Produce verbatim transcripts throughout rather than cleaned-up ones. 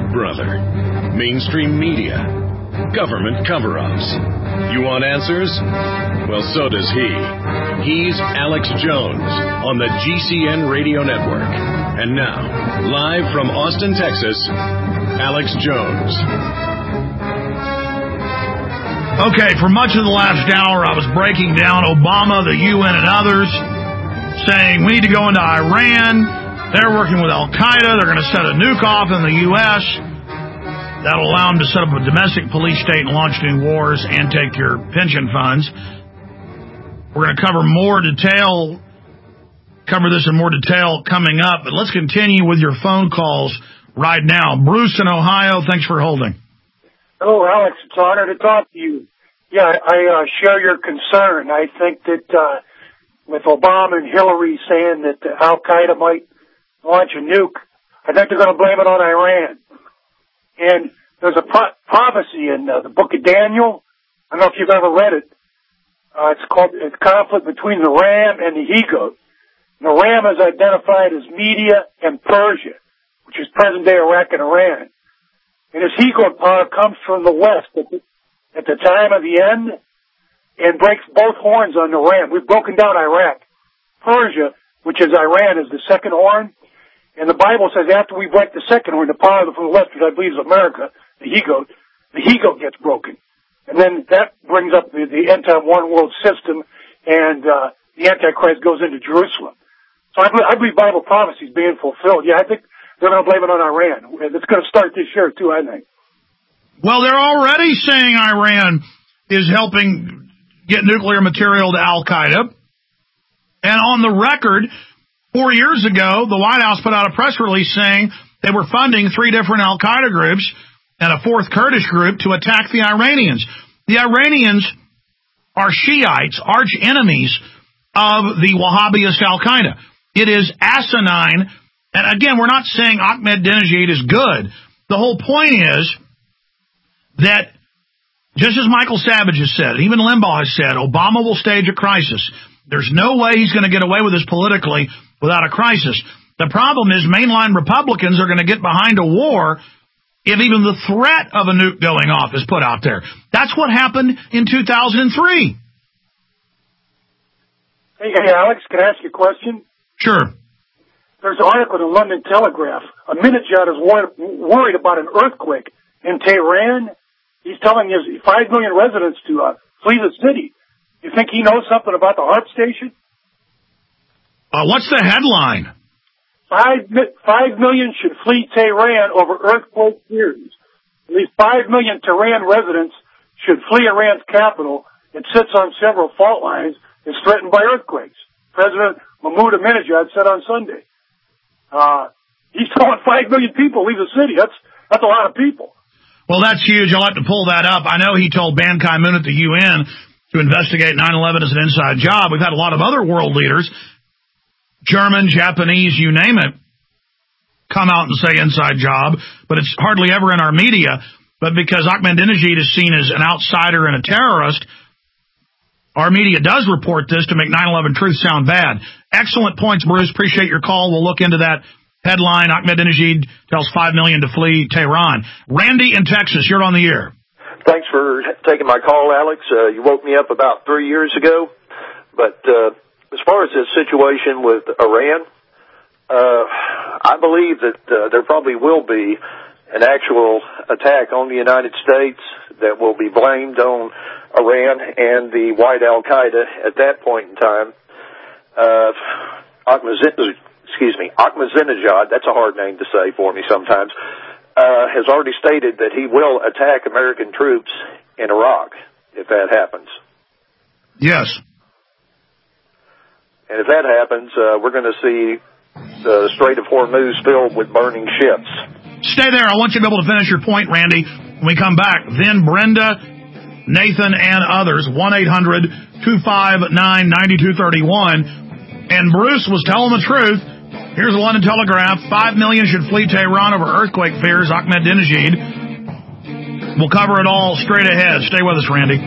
Big Brother, mainstream media, government cover-ups. You want answers? Well, so does he. He's Alex Jones on the G C N Radio Network. And now, live from Austin, Texas, Alex Jones. Okay, for much of the last hour, I was breaking down Obama, the U N, and others, saying we need to go into Iran. They're working with Al-Qaeda. They're going to set a nuke off in the U S That'll allow them to set up a domestic police state and launch new wars and take your pension funds. We're going to cover more detail, cover this in more detail coming up. But let's continue with your phone calls right now. Bruce in Ohio, thanks for holding. Hello, Alex. It's an honor to talk to you. Yeah, I uh, share your concern. I think that uh, with Obama and Hillary saying that uh, Al-Qaeda might launch a nuke, I think they're going to blame it on Iran. And there's a pro- prophecy in uh, the book of Daniel. I don't know if you've ever read it. Uh, it's called it's conflict between the ram and the he-goat. The ram is identified as Media and Persia, which is present-day Iraq and Iran. And his he-goat power comes from the west at the, at the time of the end and breaks both horns on the ram. We've broken down Iraq. Persia, which is Iran, is the second horn. And the Bible says after we break the second horn, the power from the west, which I believe is America, the he-goat, the he-goat gets broken. And then that brings up the, the end-time one-world system, and uh, the Antichrist goes into Jerusalem. So I believe, I believe Bible prophecy is being fulfilled. Yeah, I think they're going to blame it on Iran. It's going to start this year, too, I think. Well, they're already saying Iran is helping get nuclear material to Al-Qaeda. And on the record, four years ago, the White House put out a press release saying they were funding three different Al-Qaeda groups and a fourth Kurdish group to attack the Iranians. The Iranians are Shiites, arch enemies of the Wahhabist Al-Qaeda. It is asinine. And again, we're not saying Ahmadinejad is good. The whole point is that, just as Michael Savage has said, even Limbaugh has said, Obama will stage a crisis. There's no way he's going to get away with this politically without a crisis. The problem is mainline Republicans are going to get behind a war if even the threat of a nuke going off is put out there. That's what happened in two thousand three. Hey, hey Alex, can I ask you a question? Sure. There's an article in the London Telegraph. A Minijad is wor- worried about an earthquake in Tehran. He's telling his five million residents to uh, flee the city. You think he knows something about the HAARP station? Uh, what's the headline? Five, five million should flee Tehran over earthquake fears. At least five million Tehran residents should flee Iran's capital. It sits on several fault lines. It's threatened by earthquakes. President Mahmoud Ahmadinejad said on Sunday. Uh, he's telling five million people leave the city. That's, that's a lot of people. Well, that's huge. I'll have to pull that up. I know he told Ban Ki-moon at the U N to investigate nine eleven as an inside job. We've had a lot of other world leaders, German, Japanese, you name it, come out and say inside job, but it's hardly ever in our media. But because Ahmadinejad is seen as an outsider and a terrorist, our media does report this to make nine eleven truth sound bad. Excellent points, Bruce. Appreciate your call. We'll look into that headline. Ahmadinejad tells five million to flee Tehran. Randy in Texas, you're on the air. Thanks for taking my call, Alex. Uh, you woke me up about three years ago. But uh, as far as this situation with Iran, uh, I believe that uh, there probably will be an actual attack on the United States that will be blamed on Iran and the white Al-Qaeda at that point in time. Uh, Ahmadinejad, excuse me, Ahmadinejad, that's a hard name to say for me sometimes, Uh, has already stated that he will attack American troops in Iraq if that happens. Yes. And if that happens, uh, we're going to see the Strait of Hormuz filled with burning ships. Stay there. I want you to be able to finish your point, Randy. When we come back, then Brenda, Nathan, and others, one eight hundred two five nine nine two three one. And Bruce was telling the truth. Here's the London Telegraph. Five million should flee Tehran over earthquake fears. Ahmadinejad. We'll cover it all straight ahead. Stay with us, Randy.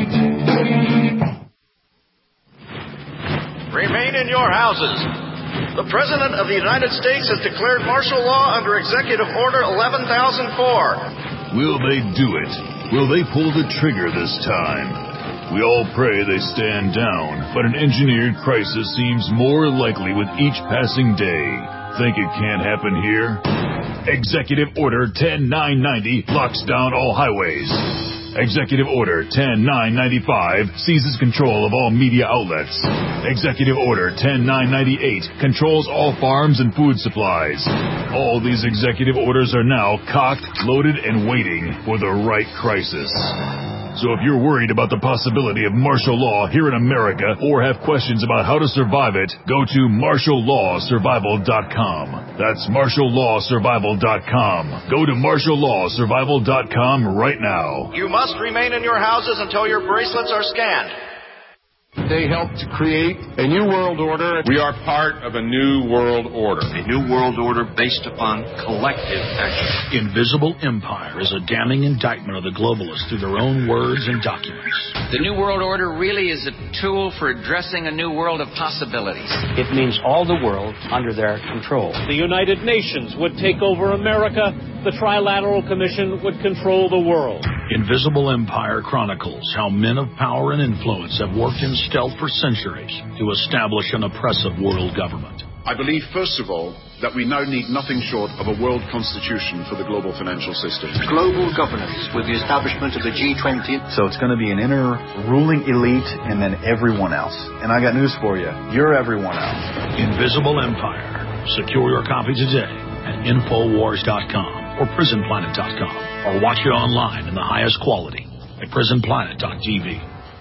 Remain in your houses. The President of the United States has declared martial law under Executive Order eleven thousand four. Will they do it? Will they pull the trigger this time? We all pray they stand down, but an engineered crisis seems more likely with each passing day. Think it can't happen here? Executive Order ten nine ninety locks down all highways. Executive Order ten nine ninety-five seizes control of all media outlets. Executive Order ten nine ninety-eight controls all farms and food supplies. All these executive orders are now cocked, loaded, and waiting for the right crisis. So if you're worried about the possibility of martial law here in America or have questions about how to survive it, go to martial law survival dot com. That's martial law survival dot com. Go to martial law survival dot com right now. You must remain in your houses until your bracelets are scanned. They helped to create a new world order. We are part of a new world order. A new world order based upon collective action. Invisible Empire is a damning indictment of the globalists through their own words and documents. The new world order really is a tool for addressing a new world of possibilities. It means all the world under their control. The United Nations would take over America. The Trilateral Commission would control the world. Invisible Empire chronicles how men of power and influence have worked in stealth for centuries to establish an oppressive world government. I believe, first of all, that we now need nothing short of a world constitution for the global financial system. Global governance with the establishment of the G twenty. So it's going to be an inner ruling elite and then everyone else. And I got news for you. You're everyone else. Invisible Empire. Secure your copy today at infowars dot com or prison planet dot com or watch it online in the highest quality at prison planet dot t v.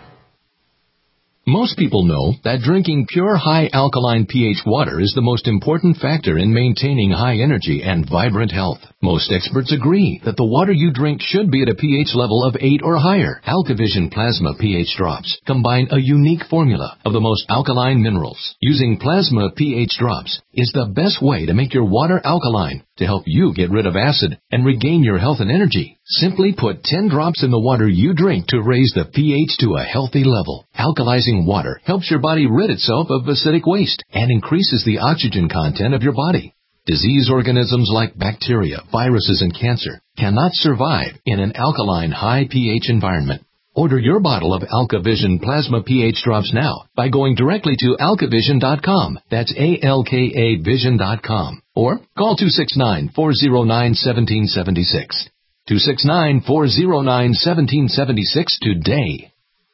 Most people know that drinking pure high alkaline pH water is the most important factor in maintaining high energy and vibrant health. Most experts agree that the water you drink should be at a pH level of eight or higher. AlkaVision Plasma pH drops combine a unique formula of the most alkaline minerals. Using Plasma pH drops is the best way to make your water alkaline to help you get rid of acid and regain your health and energy. Simply put ten drops in the water you drink to raise the pH to a healthy level. Alkalizing water helps your body rid itself of acidic waste and increases the oxygen content of your body. Disease organisms like bacteria, viruses, and cancer cannot survive in an alkaline high pH environment. Order your bottle of AlkaVision Plasma pH drops now by going directly to alka vision dot com. That's A L K A vision dot com. Or call two six nine, four zero nine, one seven seven six. two six nine, four zero nine, one seven seven six today.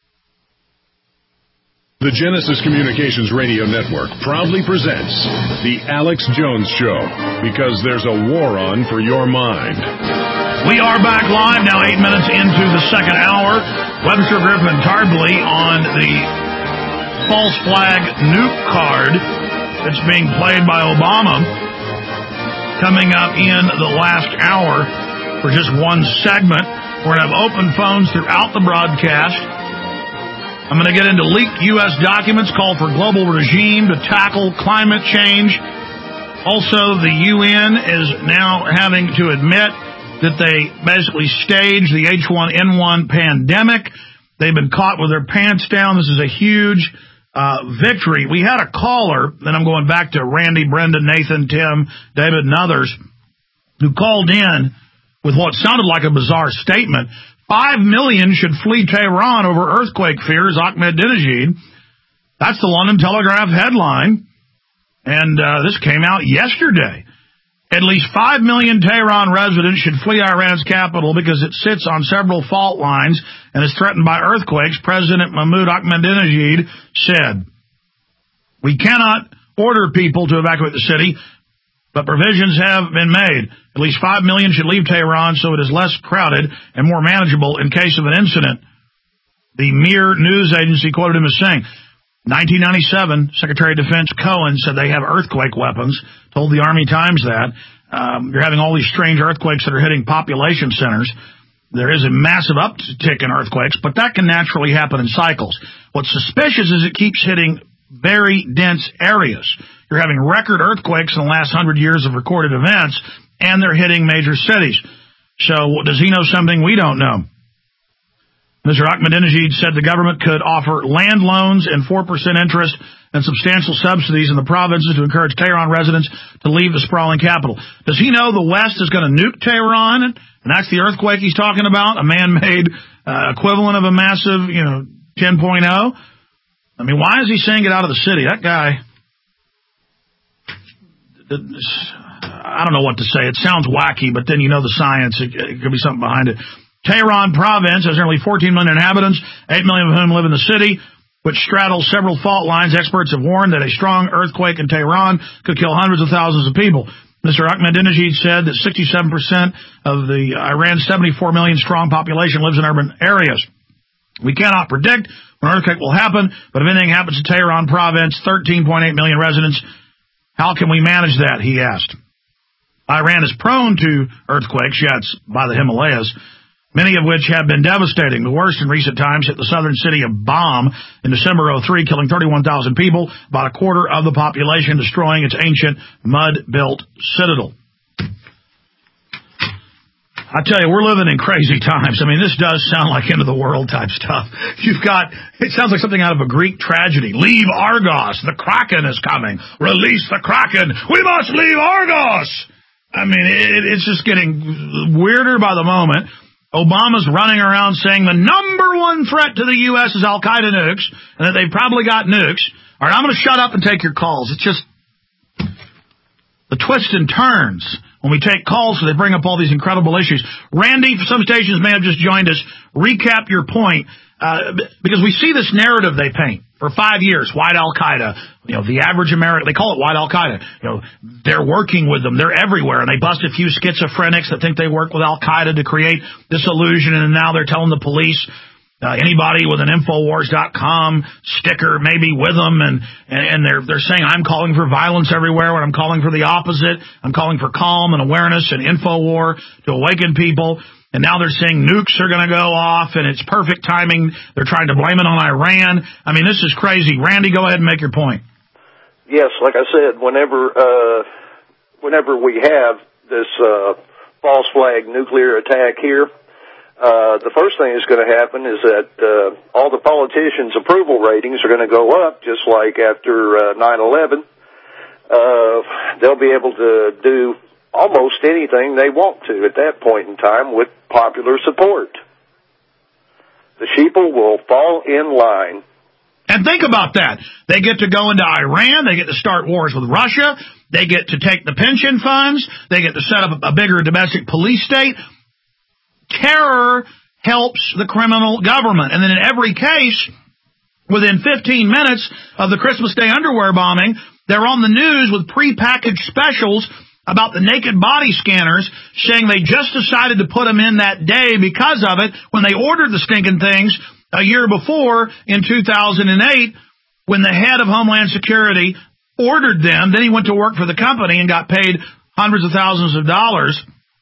The Genesis Communications Radio Network proudly presents The Alex Jones Show, because there's a war on for your mind. We are back live now, eight minutes into the second hour. Webster Griffin Tardley on the false flag nuke card that's being played by Obama. Coming up in the last hour for just one segment. We're going to have open phones throughout the broadcast. I'm going to get into leaked U S documents, call for global regime to tackle climate change. Also, the U N is now having to admit that they basically staged the H one N one pandemic. They've been caught with their pants down. This is a huge uh, victory. We had a caller, then I'm going back to Randy, Brendan, Nathan, Tim, David, and others, who called in with what sounded like a bizarre statement. Five million should flee Tehran over earthquake fears, Ahmadinejad. That's the London Telegraph headline. And uh, this came out yesterday. At least five million Tehran residents should flee Iran's capital because it sits on several fault lines and is threatened by earthquakes, President Mahmoud Ahmadinejad said. We cannot order people to evacuate the city, but provisions have been made. At least five million should leave Tehran so it is less crowded and more manageable in case of an incident. The Mir news agency quoted him as saying, nineteen ninety-seven, Secretary of Defense Cohen said they have earthquake weapons, told the Army Times that. Um, you're having all these strange earthquakes that are hitting population centers. There is a massive uptick in earthquakes, but that can naturally happen in cycles. What's suspicious is it keeps hitting very dense areas. You're having record earthquakes in the last hundred years of recorded events, and they're hitting major cities. So does he know something we don't know? Mister Ahmadinejad said the government could offer land loans and four percent interest and substantial subsidies in the provinces to encourage Tehran residents to leave the sprawling capital. Does he know the West is going to nuke Tehran? And that's the earthquake he's talking about, a man-made uh, equivalent of a massive, you know, ten point oh? I mean, why is he saying get out of the city? That guy, I don't know what to say. It sounds wacky, but then you know the science. It, it could be something behind it. Tehran province has nearly fourteen million inhabitants, eight million of whom live in the city, which straddles several fault lines. Experts have warned that a strong earthquake in Tehran could kill hundreds of thousands of people. Mister Ahmadinejad said that sixty-seven percent of the Iran's seventy-four million strong population lives in urban areas. We cannot predict when an earthquake will happen, but if anything happens to Tehran province, thirteen point eight million residents, how can we manage that, he asked. Iran is prone to earthquakes, yeah, it's by the Himalayas, many of which have been devastating. The worst in recent times hit the southern city of Bam in December oh three, killing thirty-one thousand people, about a quarter of the population, destroying its ancient mud-built citadel. I tell you, we're living in crazy times. I mean, this does sound like end-of-the-world type stuff. You've got, it sounds like something out of a Greek tragedy. Leave Argos. The Kraken is coming. Release the Kraken. We must leave Argos. I mean, it, it's just getting weirder by the moment. Obama's running around saying the number one threat to the U S is Al-Qaeda nukes, and that they've probably got nukes. All right, I'm going to shut up and take your calls. It's just the twists and turns when we take calls, so they bring up all these incredible issues. Randy, some stations may have just joined us. Recap your point, uh, because we see this narrative they paint. For five years, white Al-Qaeda, you know, the average American, they call it white Al-Qaeda. You know, they're working with them. They're everywhere. And they bust a few schizophrenics that think they work with Al-Qaeda to create this illusion. And now they're telling the police, uh, anybody with an Infowars dot com sticker maybe with them. And, and, and they're, they're saying, I'm calling for violence everywhere when I'm calling for the opposite. I'm calling for calm and awareness and Infowar to awaken people. And now they're saying nukes are going to go off, and it's perfect timing. They're trying to blame it on Iran. I mean, this is crazy. Randy, go ahead and make your point. Yes, like I said, whenever uh, whenever we have this uh, false flag nuclear attack here, uh, the first thing that's going to happen is that uh, all the politicians' approval ratings are going to go up, just like after uh, nine eleven. Uh, they'll be able to do almost anything they want to at that point in time with popular support. The sheeple will fall in line. And think about that. They get to go into Iran. They get to start wars with Russia. They get to take the pension funds. They get to set up a bigger domestic police state. Terror helps the criminal government. And then in every case, within fifteen minutes of the Christmas Day underwear bombing, they're on the news with prepackaged specials about the naked body scanners, saying they just decided to put them in that day because of it when they ordered the stinking things a year before in two thousand eight when the head of Homeland Security ordered them. Then he went to work for the company and got paid hundreds of thousands of dollars,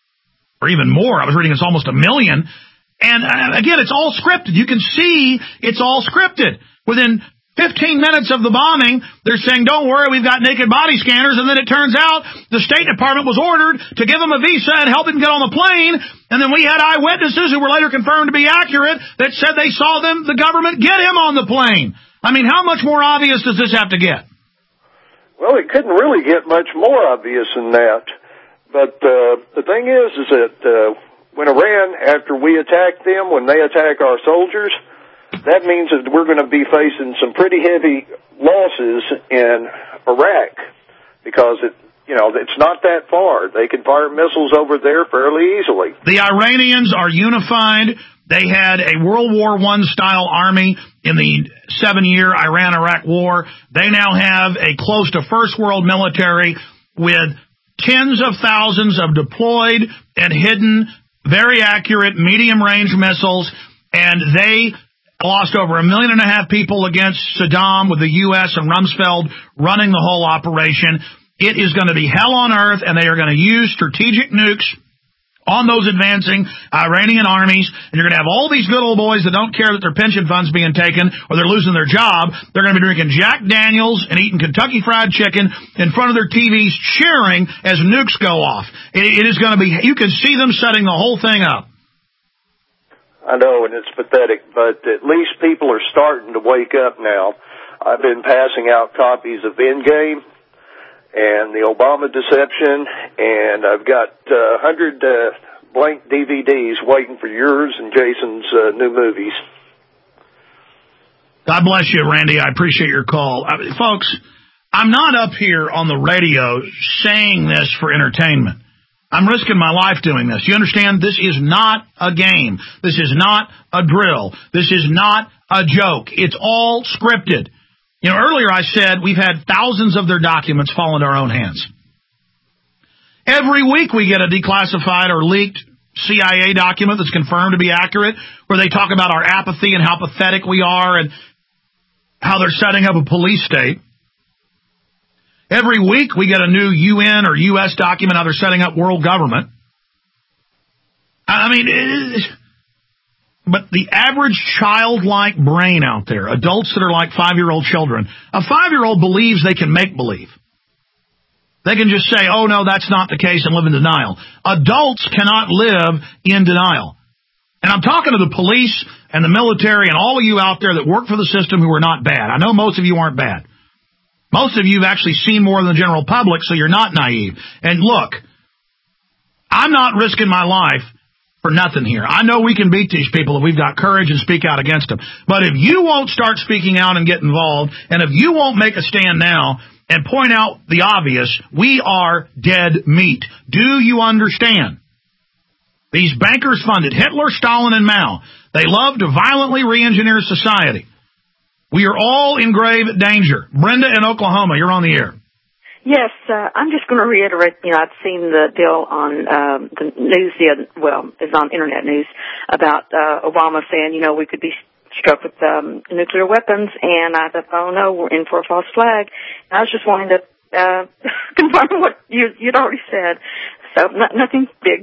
or even more. I was reading it's almost a million. And uh, again, it's all scripted. You can see it's all scripted. Within fifteen minutes of the bombing, they're saying, don't worry, we've got naked body scanners. And then it turns out the State Department was ordered to give them a visa and help them get on the plane. And then we had eyewitnesses who were later confirmed to be accurate that said they saw them, the government, get him on the plane. I mean, how much more obvious does this have to get? Well, it couldn't really get much more obvious than that. But uh, the thing is, is that uh, when Iran, after we attack them, when they attack our soldiers, that means that we're going to be facing some pretty heavy losses in Iraq because it, you know, it's not that far. They can fire missiles over there fairly easily. The Iranians are unified. They had a World War One style army in the seven-year Iran-Iraq war. They now have a close to first world military with tens of thousands of deployed and hidden, very accurate medium-range missiles, and they lost over a million and a half people against Saddam with the U S and Rumsfeld running the whole operation. It is going to be hell on earth, and they are going to use strategic nukes on those advancing Iranian armies, and you're going to have all these good old boys that don't care that their pension fund's being taken or they're losing their job. They're going to be drinking Jack Daniels and eating Kentucky Fried Chicken in front of their T Vs cheering as nukes go off. It, it is going to be, you can see them setting the whole thing up. I know, and it's pathetic, but at least people are starting to wake up now. I've been passing out copies of Endgame and the Obama Deception, and I've got uh, one hundred uh, blank D V Ds waiting for yours and Jason's uh, new movies. God bless you, Randy. I appreciate your call. I mean, folks, I'm not up here on the radio saying this for entertainment. I'm risking my life doing this. You understand? This is not a game. This is not a drill. This is not a joke. It's all scripted. You know, earlier I said we've had thousands of their documents fall into our own hands. Every week we get a declassified or leaked C I A document that's confirmed to be accurate, where they talk about our apathy and how pathetic we are and how they're setting up a police state. Every week we get a new U N or U S document how they're setting up world government. I mean, it, but the average childlike brain out there, adults that are like five-year-old children, a five-year-old believes they can make believe. They can just say, oh, no, that's not the case, and live in denial. Adults cannot live in denial. And I'm talking to the police and the military and all of you out there that work for the system who are not bad. I know most of you aren't bad. Most of you have actually seen more than the general public, so you're not naive. And look, I'm not risking my life for nothing here. I know we can beat these people if we've got courage and speak out against them. But if you won't start speaking out and get involved, and if you won't make a stand now and point out the obvious, we are dead meat. Do you understand? These bankers funded Hitler, Stalin, and Mao. They love to violently re-engineer society. We are all in grave danger. Brenda in Oklahoma, you're on the air. Yes, uh, I'm just going to reiterate, you know, I've seen the deal on um, the news, the, well, it's on internet news, about uh, Obama saying, you know, we could be struck with um, nuclear weapons, and I thought, oh, no, we're in for a false flag. And I was just wanting to uh, confirm what you, you'd already said. So, not, nothing big.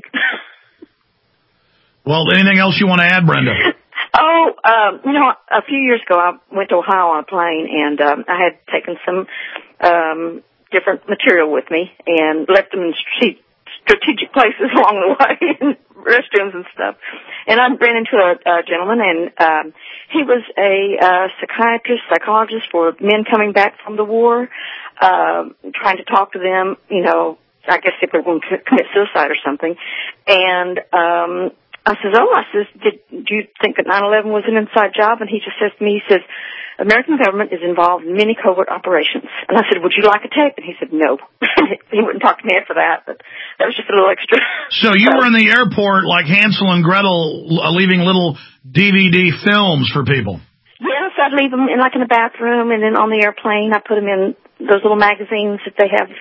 Well, anything else you want to add, Brenda? Oh, um, you know, a few years ago I went to Ohio on a plane, and um, I had taken some um, different material with me and left them in strate- strategic places along the way, in restrooms and stuff. And I ran into a, a gentleman, and um, he was a uh, psychiatrist, psychologist for men coming back from the war, uh, trying to talk to them, you know, I guess if they were going to commit suicide or something. And um I says, oh, I says, did, do you think that nine eleven was an inside job? And he just says to me, he says, American government is involved in many covert operations. And I said, would you like a tape? And he said, no. He wouldn't talk to me after that, but that was just a little extra. So you were in the airport like Hansel and Gretel, leaving little D V D films for people. Yes, I'd leave them in like in the bathroom, and then on the airplane I put them in those little magazines that they have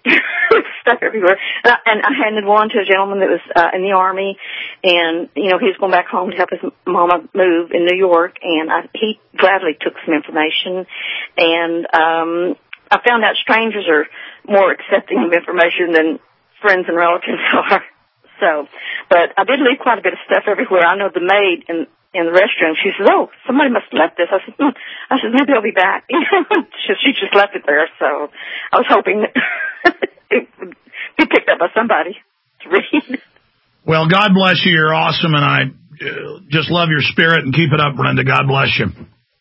stuff everywhere. And I, and I handed one to a gentleman that was uh, in the Army, and, you know, he was going back home to help his mama move in New York, and I, he gladly took some information. And um, I found out strangers are more accepting of information than friends and relatives are. So, but I did leave quite a bit of stuff everywhere. I know the maid in in the restroom, she says, oh, somebody must have left this. I said, hmm. I said, maybe I'll be back. she, she just left it there, so I was hoping that it would be picked up by somebody to read. Well, God bless you. You're awesome, and I uh, just love your spirit, and keep it up, Brenda. God bless you.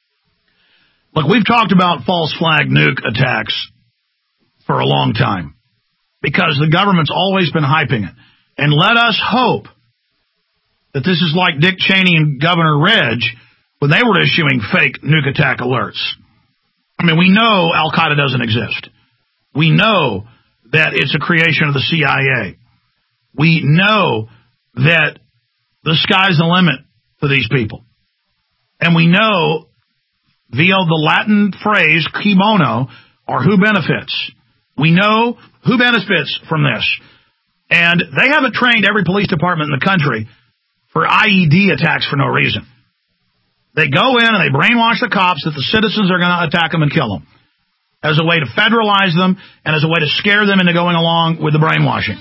Look, we've talked about false flag nuke attacks for a long time because the government's always been hyping it. And let us hope that this is like Dick Cheney and Governor Reg when they were issuing fake nuke attack alerts. I mean, we know Al-Qaeda doesn't exist. We know that it's a creation of the C I A. We know that the sky's the limit for these people. And we know via the Latin phrase, qui bono, or who benefits. We know who benefits from this. And they haven't trained every police department in the country for I E D attacks for no reason. They go in and they brainwash the cops that the citizens are going to attack them and kill them as a way to federalize them and as a way to scare them into going along with the brainwashing.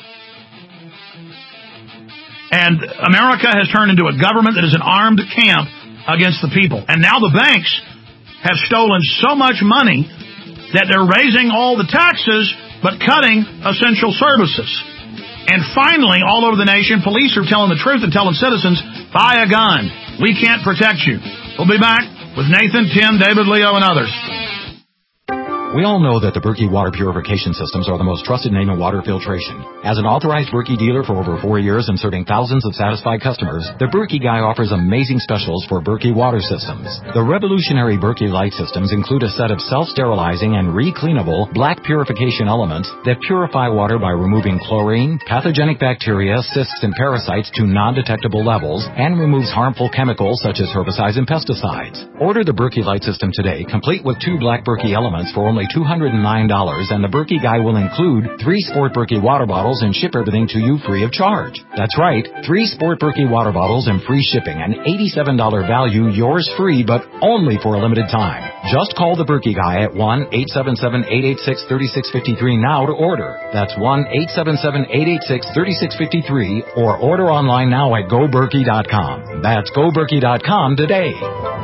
And America has turned into a government that is an armed camp against the people. And now the banks have stolen so much money that they're raising all the taxes but cutting essential services. And finally, all over the nation, police are telling the truth and telling citizens Buy a gun. We can't protect you. We'll be back with Nathan, Tim, David, Leo, and others. We all know that the Berkey water purification systems are the most trusted name in water filtration. As an authorized Berkey dealer for over four years and serving thousands of satisfied customers, the Berkey Guy offers amazing specials for Berkey water systems. The revolutionary Berkey Light systems include a set of self-sterilizing and re-cleanable black purification elements that purify water by removing chlorine, pathogenic bacteria, cysts, and parasites to non-detectable levels, and removes harmful chemicals such as herbicides and pesticides. Order the Berkey Light system today, complete with two black Berkey elements for only two hundred nine dollars, and the Berkey Guy will include three Sport Berkey water bottles and ship everything to you free of charge. That's right, three Sport Berkey water bottles and free shipping, an eighty-seven dollars value, yours free, but only for a limited time. Just call the Berkey Guy at one eight seven seven, eight eight six, three six five three now to order. That's one eight seven seven, eight eight six, three six five three, or order online now at go berkey dot com. That's go berkey dot com today.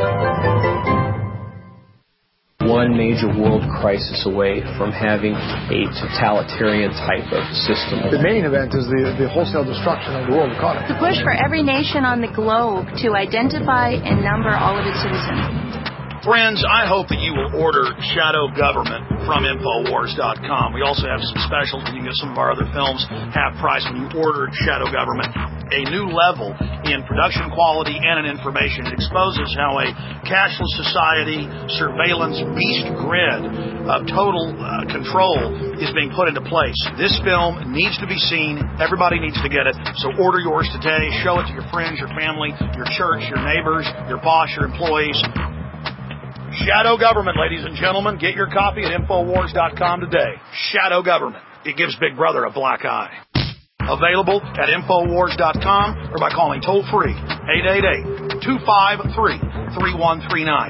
One major world crisis away from having a totalitarian type of system. The main event is the, the wholesale destruction of the world economy. The push for every nation on the globe to identify and number all of its citizens. Friends, I hope that you will order Shadow Government from Infowars dot com. We also have some specials. You can get some of our other films half price when you order Shadow Government. A new level in production quality and in information. It exposes how a cashless society, surveillance beast grid of total uh, control is being put into place. This film needs to be seen. Everybody needs to get it. So order yours today. Show it to your friends, your family, your church, your neighbors, your boss, your employees. Shadow Government, ladies and gentlemen. Get your copy at Infowars dot com today. Shadow Government. It gives Big Brother a black eye. Available at Infowars dot com or by calling toll-free eight eight eight, two five three, three one three nine.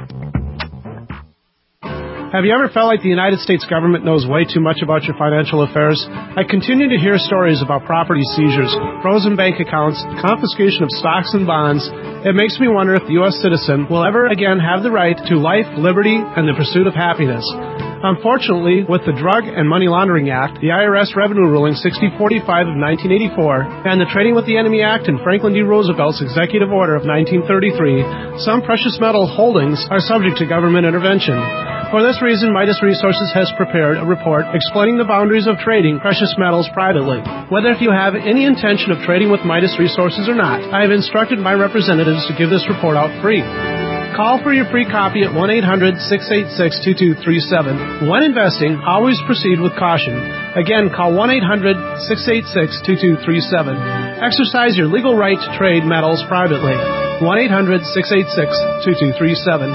Have you ever felt like the United States government knows way too much about your financial affairs? I continue to hear stories about property seizures, frozen bank accounts, confiscation of stocks and bonds. It makes me wonder if the U S citizen will ever again have the right to life, liberty, and the pursuit of happiness. Unfortunately, with the Drug and Money Laundering Act, the I R S Revenue Ruling sixty forty-five of nineteen eighty-four, and the Trading with the Enemy Act and Franklin D. Roosevelt's Executive Order of nineteen thirty-three, some precious metal holdings are subject to government intervention. For this reason, Midas Resources has prepared a report explaining the boundaries of trading precious metals privately. Whether if you have any intention of trading with Midas Resources or not, I have instructed my representatives to give this report out free. Call for your free copy at one eight hundred, six eight six, two two three seven. When investing, always proceed with caution. Again, call one eight hundred, six eight six, two two three seven. Exercise your legal right to trade metals privately. one eight hundred, six eight six, two two three seven.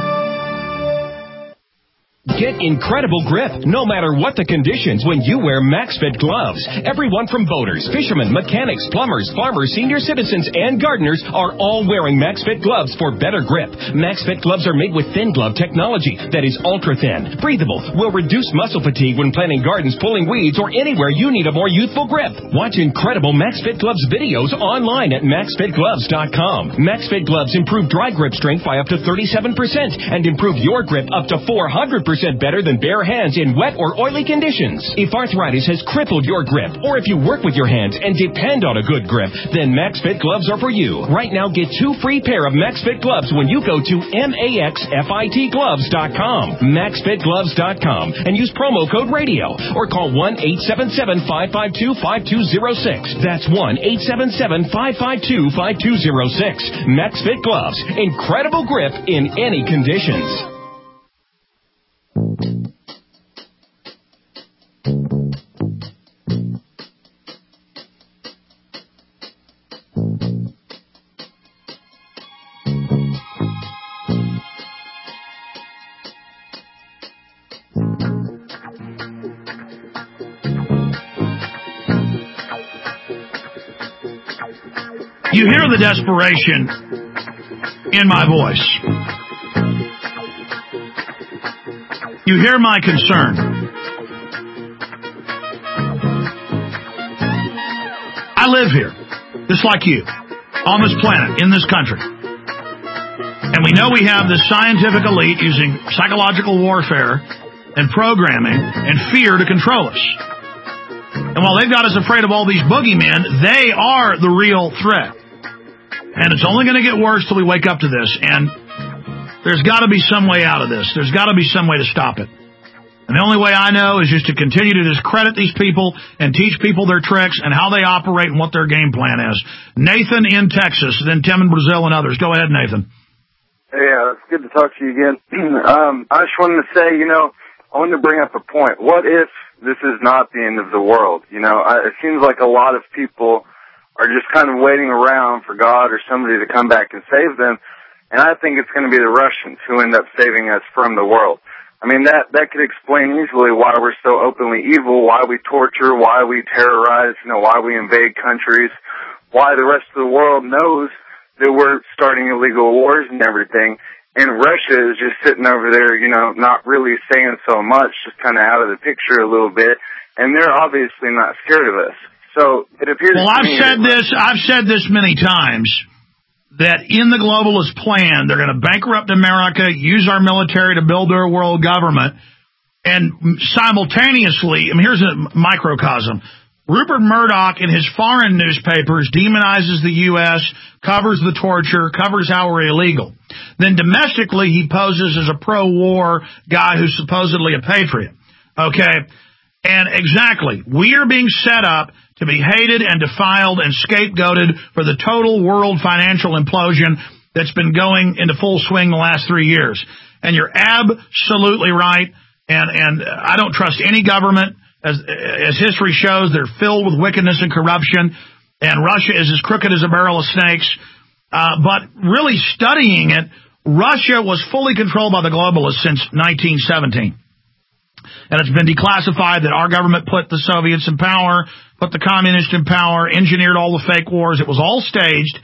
Get incredible grip, no matter what the conditions, when you wear MaxFit gloves. Everyone from boaters, fishermen, mechanics, plumbers, farmers, senior citizens, and gardeners are all wearing MaxFit gloves for better grip. MaxFit gloves are made with thin glove technology that is ultra-thin, breathable, will reduce muscle fatigue when planting gardens, pulling weeds, or anywhere you need a more youthful grip. Watch incredible MaxFit gloves videos online at max fit gloves dot com. MaxFit gloves improve dry grip strength by up to thirty-seven percent and improve your grip up to four hundred percent better than bare hands in wet or oily conditions. If arthritis has crippled your grip, or if you work with your hands and depend on a good grip, then MaxFit gloves are for you. Right now, get two free pair of MaxFit gloves when you go to max fit gloves dot com, max fit gloves dot com, and use promo code radio, or call one eight seven seven, five five two, five two zero six. That's one eight seven seven, five five two, five two zero six. MaxFit gloves, incredible grip in any conditions. You hear the desperation in my voice. You hear my concern. I live here, just like you, on this planet, in this country. And we know we have this scientific elite using psychological warfare and programming and fear to control us. And while they've got us afraid of all these boogeymen, they are the real threat. And it's only going to get worse till we wake up to this. And there's got to be some way out of this. There's got to be some way to stop it. And the only way I know is just to continue to discredit these people and teach people their tricks and how they operate and what their game plan is. Nathan in Texas, then Tim in Brazil and others. Go ahead, Nathan. Yeah, it's good to talk to you again. um, I just wanted to say, you know, I wanted to bring up a point. What if this is not the end of the world? You know, I, it seems like a lot of people are just kind of waiting around for God or somebody to come back and save them. And I think it's going to be the Russians who end up saving us from the world. I mean, that, that could explain easily why we're so openly evil, why we torture, why we terrorize, you know, why we invade countries, why the rest of the world knows that we're starting illegal wars and everything. And Russia is just sitting over there, you know, not really saying so much, just kind of out of the picture a little bit. And they're obviously not scared of us. So it appears Well, to I've me said that this, I've said this many times, that in the globalist plan, they're going to bankrupt America, use our military to build their world government, and simultaneously, I mean, here's a microcosm. Rupert Murdoch in his foreign newspapers demonizes the U S, covers the torture, covers how we're illegal. Then domestically, he poses as a pro-war guy who's supposedly a patriot. Okay? And exactly, we are being set up to be hated and defiled and scapegoated for the total world financial implosion that's been going into full swing the last three years. And you're absolutely right. And, and I don't trust any government. As, as history shows, they're filled with wickedness and corruption. And Russia is as crooked as a barrel of snakes. Uh, but really studying it, Russia was fully controlled by the globalists since nineteen seventeen. And it's been declassified that our government put the Soviets in power, put the communists in power, engineered all the fake wars. It was all staged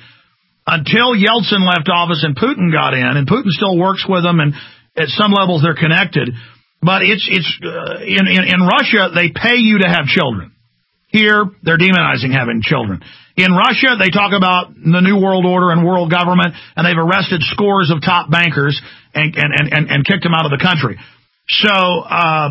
until Yeltsin left office and Putin got in. And Putin still works with them, and at some levels they're connected. But it's it's uh, in, in in Russia, they pay you to have children. Here, they're demonizing having children. In Russia, they talk about the New World Order and world government, and they've arrested scores of top bankers and and and, and kicked them out of the country. So uh,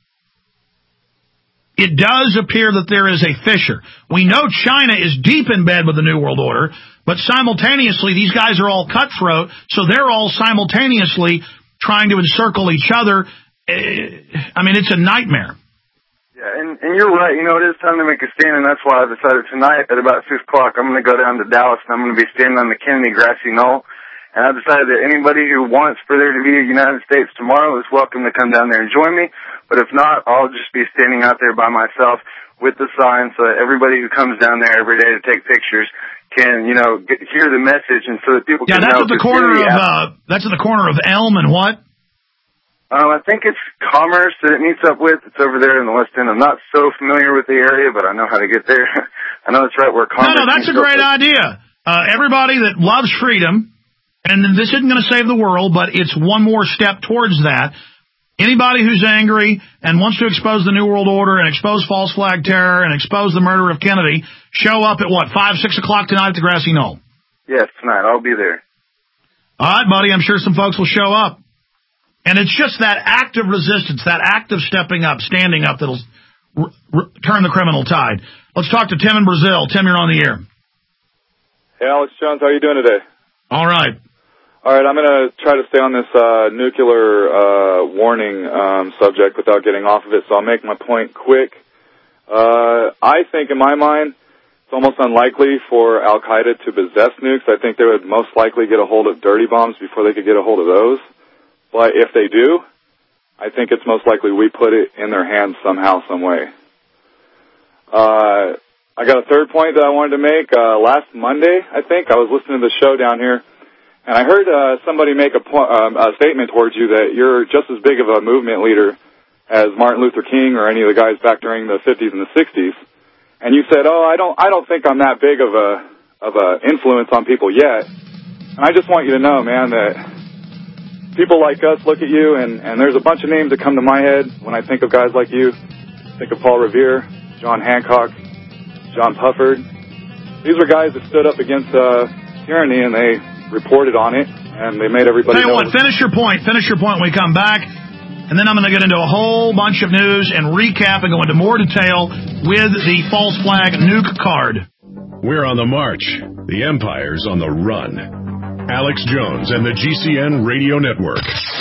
it does appear that there is a fissure. We know China is deep in bed with the New World Order, but simultaneously, these guys are all cutthroat, so they're all simultaneously trying to encircle each other. I mean, it's a nightmare. Yeah, and, and you're right. You know, it is time to make a stand, and that's why I decided tonight at about six o'clock I'm going to go down to Dallas, and I'm going to be standing on the Kennedy grassy knoll. And I decided that anybody who wants for there to be a United States tomorrow is welcome to come down there and join me. But if not, I'll just be standing out there by myself with the sign so that everybody who comes down there every day to take pictures can, you know, get, hear the message, and so that people yeah, can that's know. At the corner of, uh, that's at the corner of Elm and what? Um, I think it's Commerce that it meets up with. It's over there in the West End. I'm not so familiar with the area, but I know how to get there. I know it's right where Commerce. No, no, that's a great idea. Uh, everybody that loves freedom, and this isn't going to save the world, but it's one more step towards that. Anybody who's angry and wants to expose the New World Order and expose false flag terror and expose the murder of Kennedy, show up at what, five, six o'clock tonight at the Grassy Knoll? Yes, tonight. I'll be there. All right, buddy. I'm sure some folks will show up. And it's just that act of resistance, that act of stepping up, standing up, that'll r- r- turn the criminal tide. Let's talk to Tim in Brazil. Tim, you're on the air. Hey, Alex Jones, how are you doing today? All right. All right, I'm going to try to stay on this uh, nuclear uh, warning um, subject without getting off of it, so I'll make my point quick. Uh, I think, in my mind, it's almost unlikely for Al-Qaeda to possess nukes. I think they would most likely get a hold of dirty bombs before they could get a hold of those. But if they do, I think it's most likely we put it in their hands somehow, some way. Uh, I got a third point that I wanted to make. Uh, last Monday, I think, I was listening to the show down here, and I heard uh, somebody make a, po- um, a statement towards you that you're just as big of a movement leader as Martin Luther King or any of the guys back during the fifties and the sixties. And you said, "Oh, I don't, I don't think I'm that big of a of a influence on people yet." And I just want you to know, man, that people like us look at you, and, and there's a bunch of names that come to my head when I think of guys like you. Think of Paul Revere, John Hancock, John Pufford. These were guys that stood up against uh, tyranny, and they reported on it, and they made everybody Tell you know. what, finish your point. Finish your point when we come back, and then I'm going to get into a whole bunch of news and recap and go into more detail with the false flag nuke card. We're on the march. The empire's on the run. Alex Jones and the G C N Radio Network.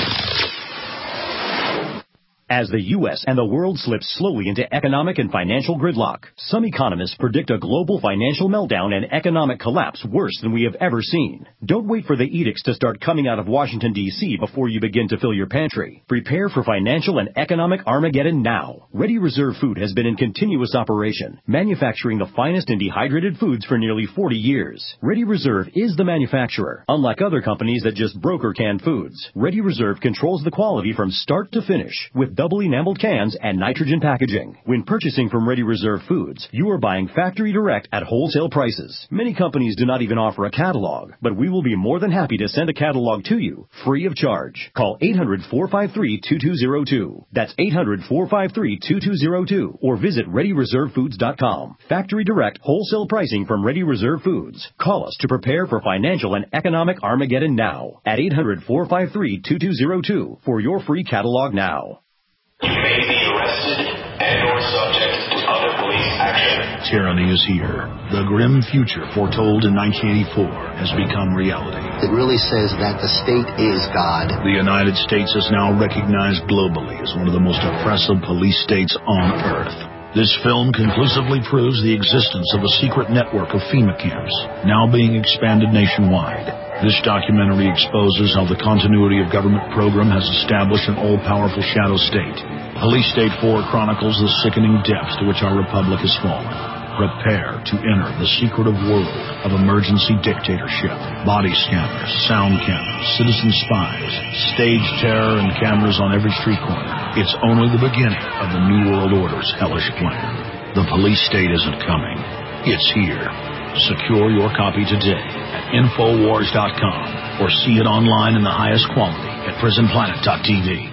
As the U S and the world slips slowly into economic and financial gridlock, some economists predict a global financial meltdown and economic collapse worse than we have ever seen. Don't wait for the edicts to start coming out of Washington, D C before you begin to fill your pantry. Prepare for financial and economic Armageddon now. Ready Reserve Food has been in continuous operation, manufacturing the finest and dehydrated foods for nearly forty years. Ready Reserve is the manufacturer, unlike other companies that just broker canned foods. Ready Reserve controls the quality from start to finish with double enameled cans and nitrogen packaging. When purchasing from Ready Reserve Foods, you are buying factory direct at wholesale prices. Many companies do not even offer a catalog, but we will be more than happy to send a catalog to you, free of charge. Call eight hundred, four five three, two two zero two. That's eight hundred, four five three, two two zero two. Or visit ready reserve foods dot com. Factory direct wholesale pricing from Ready Reserve Foods. Call us to prepare for financial and economic Armageddon now at eight hundred, four five three, two two zero two for your free catalog now. You may be arrested and or subject to other police action. Tyranny is here. The grim future foretold in nineteen eighty-four has become reality. It really says that the state is God. The United States is now recognized globally as one of the most oppressive police states on earth. This film conclusively proves the existence of a secret network of FEMA camps, now being expanded nationwide. This documentary exposes how the continuity of government program has established an all-powerful shadow state. Police State four chronicles the sickening depths to which our republic has fallen. Prepare to enter the secretive world of emergency dictatorship. Body scanners, sound cameras, citizen spies, stage terror, and cameras on every street corner. It's only the beginning of the New World Order's hellish plan. The police state isn't coming. It's here. Secure your copy today at infowars dot com or see it online in the highest quality at prison planet dot t v.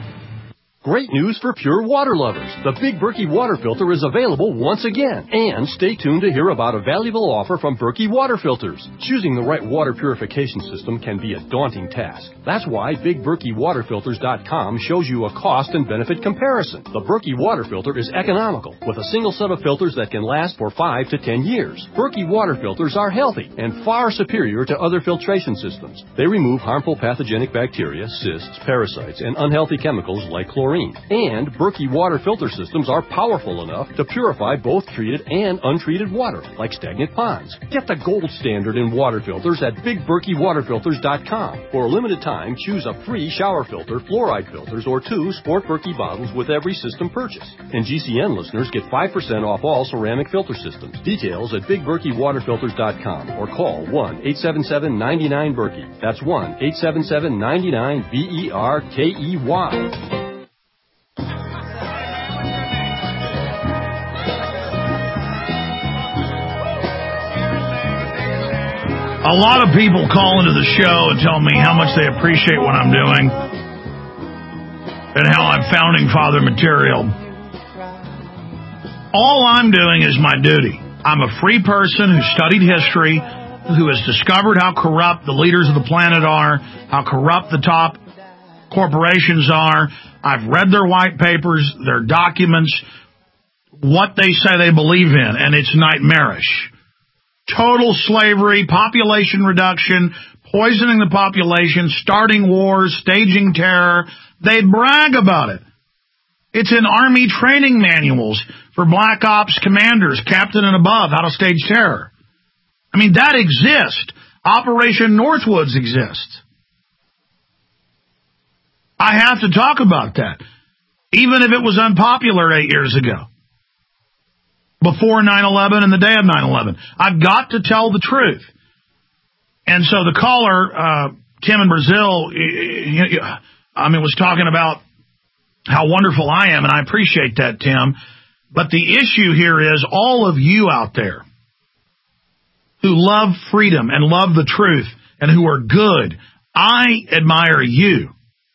Great news for pure water lovers. The Big Berkey water filter is available once again. And stay tuned to hear about a valuable offer from Berkey Water Filters. Choosing the right water purification system can be a daunting task. That's why big berkey water filters dot com shows you a cost and benefit comparison. The Berkey water filter is economical, with a single set of filters that can last for five to ten years. Berkey water filters are healthy and far superior to other filtration systems. They remove harmful pathogenic bacteria, cysts, parasites, and unhealthy chemicals like chlorine. And Berkey water filter systems are powerful enough to purify both treated and untreated water, like stagnant ponds. Get the gold standard in water filters at big berkey water filters dot com. For a limited time, choose a free shower filter, fluoride filters, or two Sport Berkey bottles with every system purchase. And G C N listeners get five percent off all ceramic filter systems. Details at big berkey water filters dot com or call one eight seven seven, nine nine, Berkey. That's one eight seven seven, nine nine, B E R K E Y. A lot of people call into the show and tell me how much they appreciate what I'm doing and how I'm founding father material. All I'm doing is my duty. I'm a free person who studied history, who has discovered how corrupt the leaders of the planet are, how corrupt the top corporations are. I've read their white papers, their documents, what they say they believe in, and it's nightmarish. Total slavery, population reduction, poisoning the population, starting wars, staging terror. They brag about it. It's in Army training manuals for Black Ops commanders, captain and above, how to stage terror. I mean, that exists. Operation Northwoods exists. I have to talk about that, even if it was unpopular eight years ago. Before nine eleven and the day of nine eleven. I've got to tell the truth. And so the caller, uh, Tim in Brazil, I mean, was talking about how wonderful I am, and I appreciate that, Tim. But the issue here is all of you out there who love freedom and love the truth and who are good, I admire you.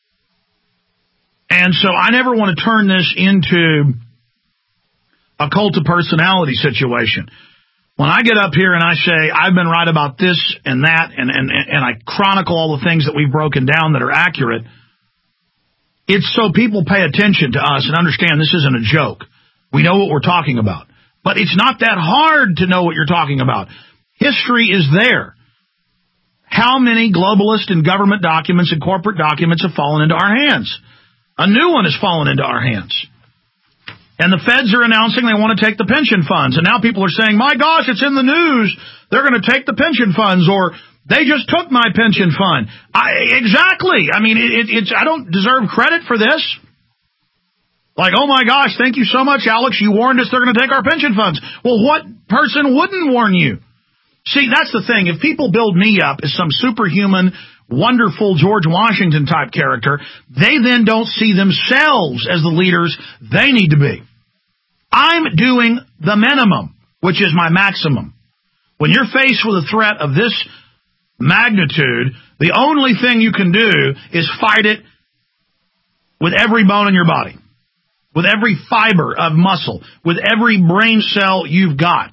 And so I never want to turn this into a cult of personality situation. When I get up here and I say, I've been right about this and that, and, and, and I chronicle all the things that we've broken down that are accurate, it's so people pay attention to us and understand this isn't a joke. We know what we're talking about. But it's not that hard to know what you're talking about. History is there. How many globalist and government documents and corporate documents have fallen into our hands? A new one has fallen into our hands. And the feds are announcing they want to take the pension funds. And now people are saying, my gosh, it's in the news. They're going to take the pension funds, or they just took my pension fund. I, exactly. I mean, it, it's, I don't deserve credit for this. Like, oh my gosh, thank you so much, Alex. You warned us they're going to take our pension funds. Well, what person wouldn't warn you? See, that's the thing. If people build me up as some superhuman, wonderful George Washington type character, they then don't see themselves as the leaders they need to be. I'm doing the minimum, which is my maximum. When you're faced with a threat of this magnitude, the only thing you can do is fight it with every bone in your body, with every fiber of muscle, with every brain cell you've got.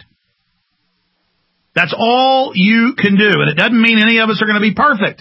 That's all you can do, and it doesn't mean any of us are going to be perfect.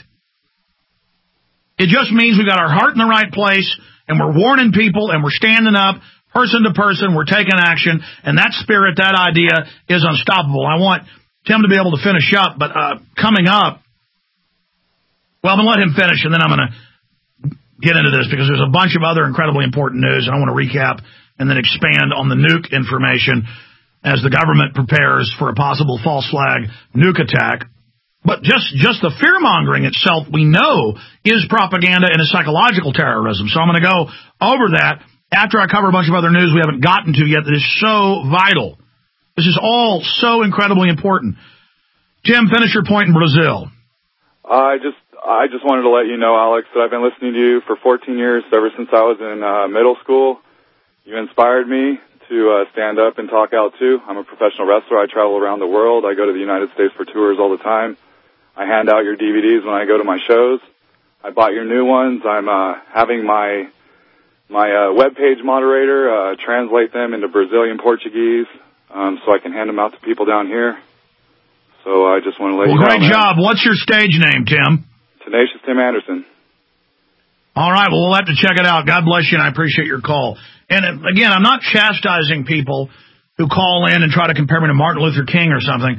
It just means we've got our heart in the right place, and we're warning people, and we're standing up, person to person, we're taking action, and that spirit, that idea is unstoppable. I want Tim to be able to finish up, but uh, coming up, well, I'm going to let him finish, and then I'm going to get into this, because there's a bunch of other incredibly important news, and I want to recap and then expand on the nuke information as the government prepares for a possible false flag nuke attack. But just, just the fear-mongering itself, we know, is propaganda and is psychological terrorism. So I'm going to go over that after I cover a bunch of other news we haven't gotten to yet that is so vital. This is all so incredibly important. Tim, finish your point in Brazil. I just I just wanted to let you know, Alex, that I've been listening to you for fourteen years, ever since I was in uh, middle school. You inspired me to uh, stand up and talk out, too. I'm a professional wrestler. I travel around the world. I go to the United States for tours all the time. I hand out your D V Ds when I go to my shows. I bought your new ones. I'm uh, having my my uh, webpage moderator uh, translate them into Brazilian Portuguese um, so I can hand them out to people down here. So I just want to let well, you know. Great job. Man. What's your stage name, Tim? Tenacious Tim Anderson. All right. Well, we'll have to check it out. God bless you, and I appreciate your call. And again, I'm not chastising people who call in and try to compare me to Martin Luther King or something.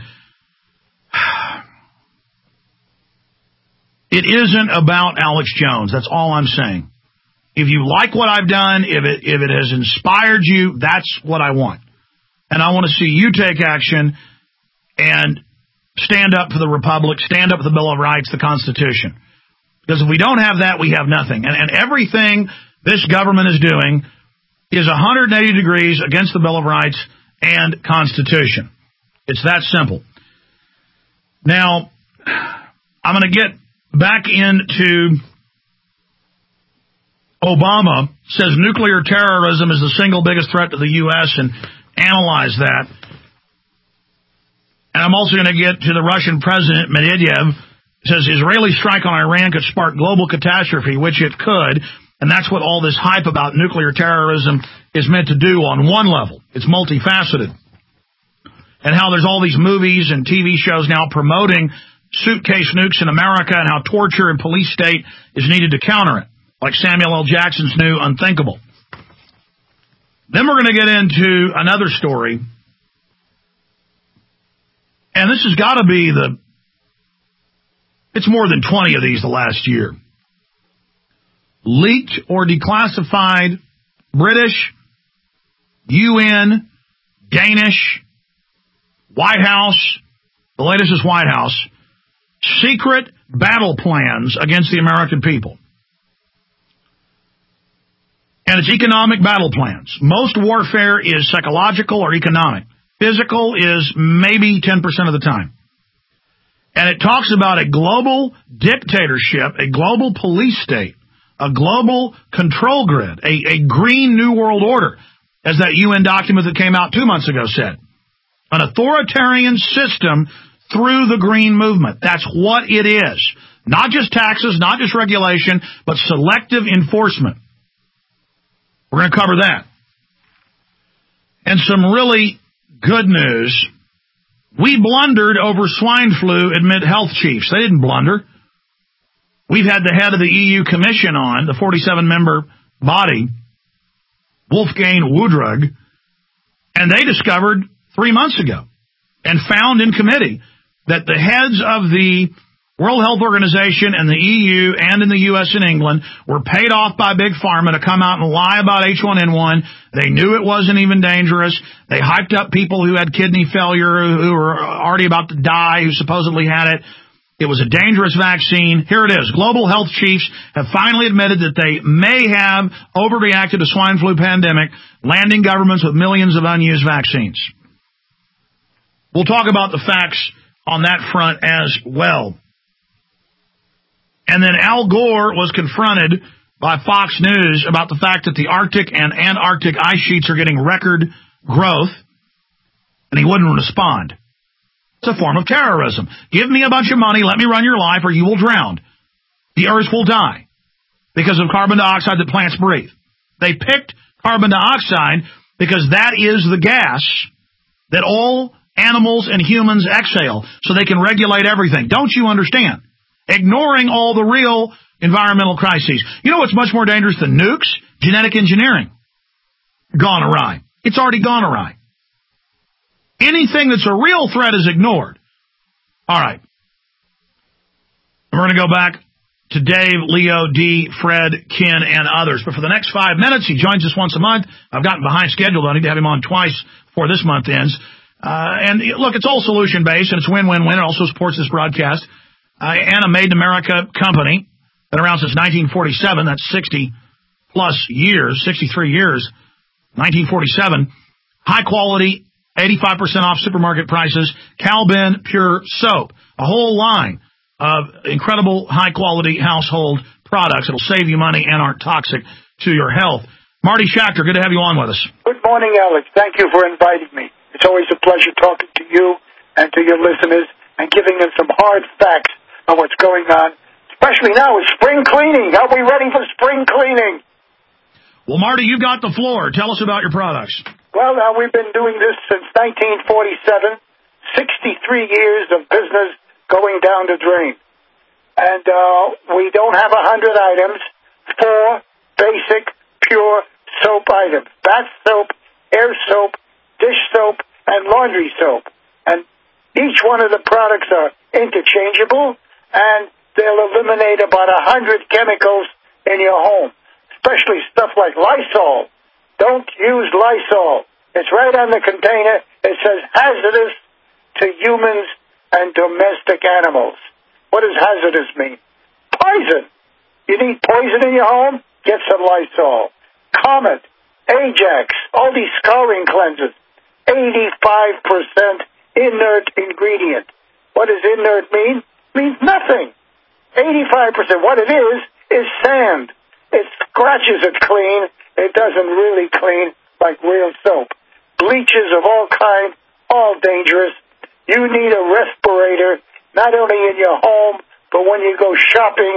It isn't about Alex Jones. That's all I'm saying. If you like what I've done, if it if it has inspired you, that's what I want. And I want to see you take action and stand up for the Republic, stand up for the Bill of Rights, the Constitution. Because if we don't have that, we have nothing. And, and everything this government is doing is one hundred eighty degrees against the Bill of Rights and Constitution. It's that simple. Now, I'm going to get back into Obama says nuclear terrorism is the single biggest threat to the U S and analyze that. And I'm also going to get to the Russian president, Medvedev, says Israeli strike on Iran could spark global catastrophe, which it could. And that's what all this hype about nuclear terrorism is meant to do on one level. It's multifaceted. And how there's all these movies and T V shows now promoting suitcase nukes in America and how torture and police state is needed to counter it, like Samuel L. Jackson's new Unthinkable. Then we're going to get into another story. And this has got to be the, it's more than twenty of these the last year. Leaked or declassified British, U N, Danish, White House, the latest is White House, secret battle plans against the American people. And it's economic battle plans. Most warfare is psychological or economic. Physical is maybe ten percent of the time. And it talks about a global dictatorship, a global police state, a global control grid, a, a green new world order, as that U N document that came out two months ago said. An authoritarian system through the green movement. That's what it is. Not just taxes, not just regulation, but selective enforcement. We're going to cover that. And some really good news. We blundered over swine flu, admit health chiefs. They didn't blunder. We've had the head of the E U Commission on, the forty-seven member body, Wolfgang Woodrug, and they discovered three months ago and found in committee that the heads of the World Health Organization and the E U and in the U S and England were paid off by Big Pharma to come out and lie about H one N one. They knew it wasn't even dangerous. They hyped up people who had kidney failure, who were already about to die, who supposedly had it. It was a dangerous vaccine. Here it is. Global health chiefs have finally admitted that they may have overreacted to swine flu pandemic, landing governments with millions of unused vaccines. We'll talk about the facts on that front as well. And then Al Gore was confronted by Fox News about the fact that the Arctic and Antarctic ice sheets are getting record growth, and he wouldn't respond. It's a form of terrorism. Give me a bunch of money, let me run your life, or you will drown. The Earth will die because of carbon dioxide that plants breathe. They picked carbon dioxide because that is the gas that all animals and humans exhale so they can regulate everything. Don't you understand? Ignoring all the real environmental crises. You know what's much more dangerous than nukes? Genetic engineering. Gone awry. It's already gone awry. Anything that's a real threat is ignored. All right. We're going to go back to Dave, Leo, Dee, Fred, Ken, and others. But for the next five minutes, he joins us once a month. I've gotten behind schedule. I need to have him on twice before this month ends. Uh, and look, it's all solution-based, and it's win-win-win. It also supports this broadcast. Uh, and a Made in America company, been around since nineteen forty-seven. That's sixty-plus years, sixty-three years, nineteen forty-seven. High quality, eighty-five percent off supermarket prices, Calben Pure Soap. A whole line of incredible high-quality household products that will save you money and aren't toxic to your health. Marty Schachter, good to have you on with us. Good morning, Alex. Thank you for inviting me. It's always a pleasure talking to you and to your listeners and giving them some hard facts on what's going on, especially now with spring cleaning. Are we ready for spring cleaning? Well, Marty, you've got the floor. Tell us about your products. Well, now, we've been doing this since nineteen forty-seven, sixty-three years of business going down the drain. And uh, we don't have one hundred items, four basic pure soap items. Bath soap, air soap, dish soap, and laundry soap. And each one of the products are interchangeable, and they'll eliminate about one hundred chemicals in your home, especially stuff like Lysol. Don't use Lysol. It's right on the container. It says hazardous to humans and domestic animals. What does hazardous mean? Poison. You need poison in your home? Get some Lysol. Comet, Ajax, all these scouring cleansers, eighty-five percent inert ingredient. What does inert mean? It means nothing. eighty-five percent. What it is, is sand. It scratches it clean. It doesn't really clean like real soap. Bleaches of all kinds, all dangerous. You need a respirator, not only in your home, but when you go shopping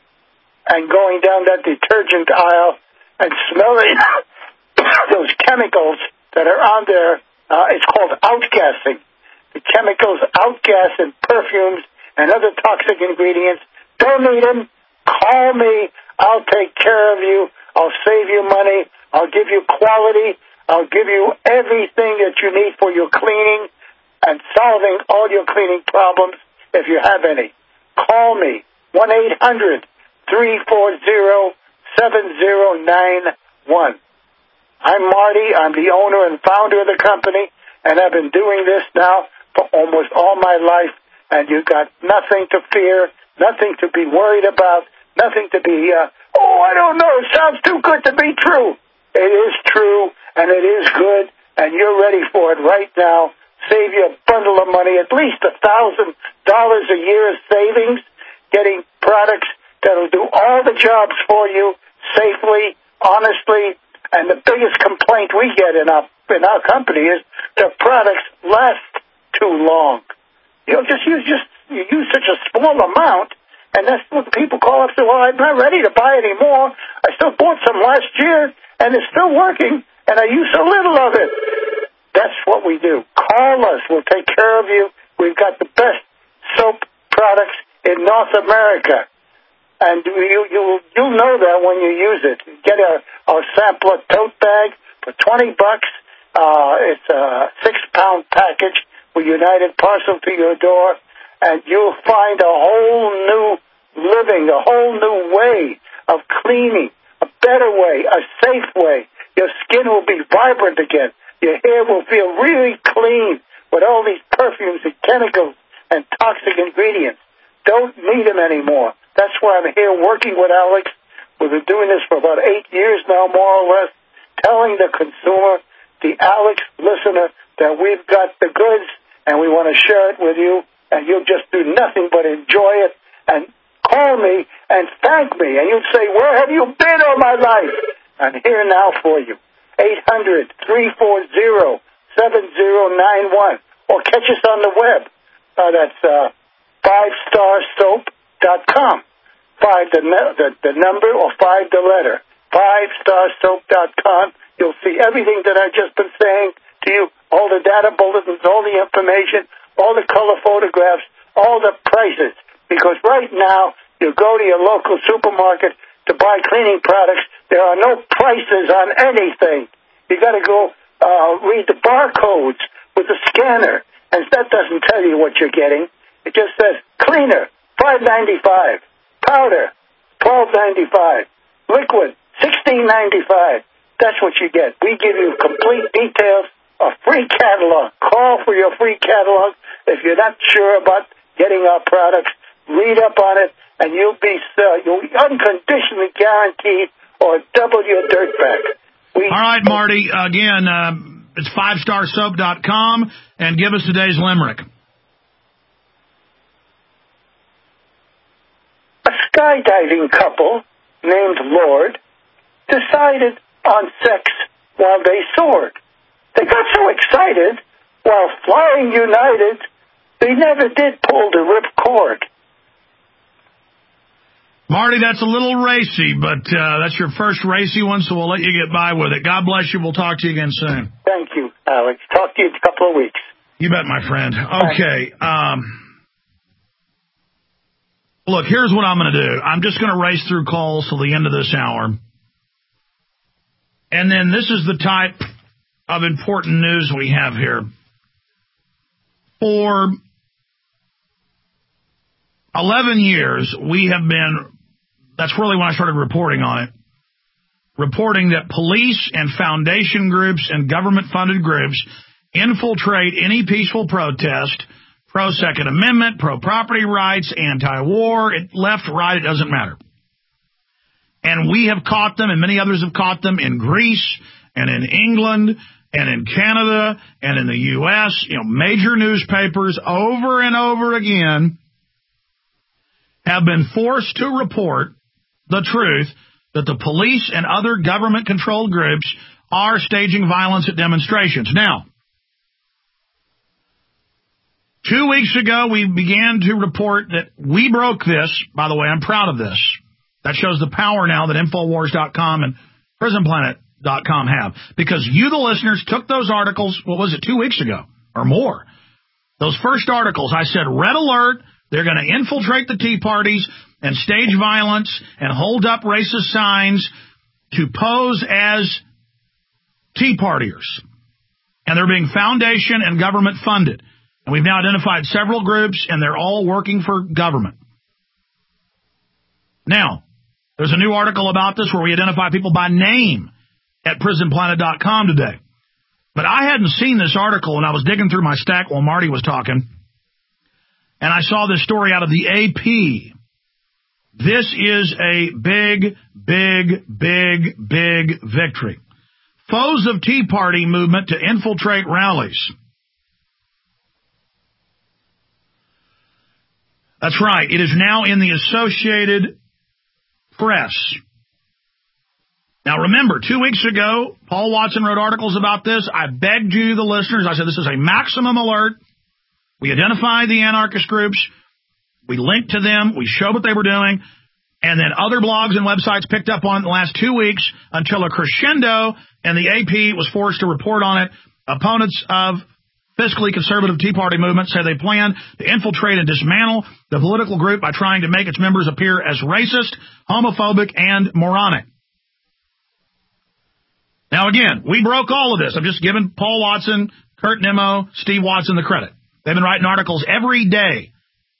and going down that detergent aisle and smelling those chemicals that are on there. Uh, it's called outgassing. The chemicals outgas in perfumes and other toxic ingredients. Don't need them. Call me. I'll take care of you. I'll save you money. I'll give you quality. I'll give you everything that you need for your cleaning and solving all your cleaning problems if you have any. Call me. one eight hundred three four zero seven zero nine one. I'm Marty. I'm the owner and founder of the company, and I've been doing this now for almost all my life, and you've got nothing to fear, nothing to be worried about, nothing to be, uh, oh, I don't know, it sounds too good to be true. It is true, and it is good, and you're ready for it right now. Save you a bundle of money, at least a thousand dollars a year of savings, getting products that'll do all the jobs for you safely, honestly, and the biggest complaint we get in our in our company is the products last too long. You know, just use just you use such a small amount, and that's what people call up and say, well, I'm not ready to buy any more. I still bought some last year, and it's still working, and I use a little of it. That's what we do. Call us. We'll take care of you. We've got the best soap products in North America. And you, you, you'll know that when you use it. Get a, a sampler tote bag for twenty bucks. Uh, it's a six-pound package with United Parcel to your door. and you'll find a whole new living, a whole new way of cleaning, a better way, a safe way. Your skin will be vibrant again. Your hair will feel really clean with all these perfumes and chemicals and toxic ingredients. Don't need them anymore. That's why I'm here working with Alex. We've been doing this for about eight years now, more or less, telling the consumer, the Alex listener, that we've got the goods and we want to share it with you, and you'll just do nothing but enjoy it and call me and thank me. And you'd say, where have you been all my life? I'm here now for you. eight hundred, three four zero, seven zero nine one. Or catch us on the web. Uh, that's uh, five star soap dot com. Five the, the, the number or five the letter. five star soap dot com. You'll see everything that I've just been saying to you. All the data bulletins, all the information, all the color photographs, all the prices. Because right now, you go to your local supermarket to buy cleaning products, there are no prices on anything. You got to go uh, read the barcodes with the scanner, and that doesn't tell you what you're getting. It just says cleaner, five ninety-five, powder, twelve ninety-five, liquid, sixteen ninety-five. That's what you get. We give you complete details, a free catalog. Call for your free catalog. If you're not sure about getting our products, read up on it, and you'll be uh, you'll be unconditionally guaranteed or double your dirt back. We All right, Marty. Again, uh, it's five star soap dot com, and give us today's limerick. A skydiving couple named Lord decided on sex while they soared. They got so excited while flying united, they never did pull the ripcord. Marty, that's a little racy, but uh, that's your first racy one, so we'll let you get by with it. God bless you. We'll talk to you again soon. Thank you, Alex. Talk to you in a couple of weeks. You bet, my friend. Okay. Um, look, here's what I'm going to do. I'm just going to race through calls till the end of this hour. And then this is the type of important news we have here. For eleven years, we have been, that's really when I started reporting on it, reporting that police and foundation groups and government-funded groups infiltrate any peaceful protest, pro-Second Amendment, pro-property rights, anti-war, left, right, it doesn't matter. And we have caught them, and many others have caught them in Greece and in England and in Canada and in the U S, you know, major newspapers over and over again have been forced to report the truth that the police and other government-controlled groups are staging violence at demonstrations. Now, two weeks ago, we began to report that we broke this. By the way, I'm proud of this. That shows the power now that Infowars dot com and Prison Planet dot com have. Because you, the listeners, took those articles, what was it, two weeks ago or more. Those first articles, I said, red alert, they're going to infiltrate the Tea Parties and stage violence and hold up racist signs to pose as Tea Partiers. And they're being foundation and government funded. And we've now identified several groups, and they're all working for government. Now, there's a new article about this where we identify people by name at Prison Planet dot com today. But I hadn't seen this article, and I was digging through my stack while Marty was talking, and I saw this story out of the A P. This is a big, big, big, big victory. Foes of Tea Party movement to infiltrate rallies. That's right. It is now in the Associated Press. Now, remember, two weeks ago, Paul Watson wrote articles about this. I begged you, the listeners, I said this is a maximum alert. We identified the anarchist groups. We linked to them. We showed what they were doing. And then other blogs and websites picked up on it in the last two weeks until a crescendo, and the A P was forced to report on it. Opponents of fiscally conservative Tea Party movement say they plan to infiltrate and dismantle the political group by trying to make its members appear as racist, homophobic, and moronic. Now, again, we broke all of this. I'm just giving Paul Watson, Kurt Nimmo, Steve Watson the credit. They've been writing articles every day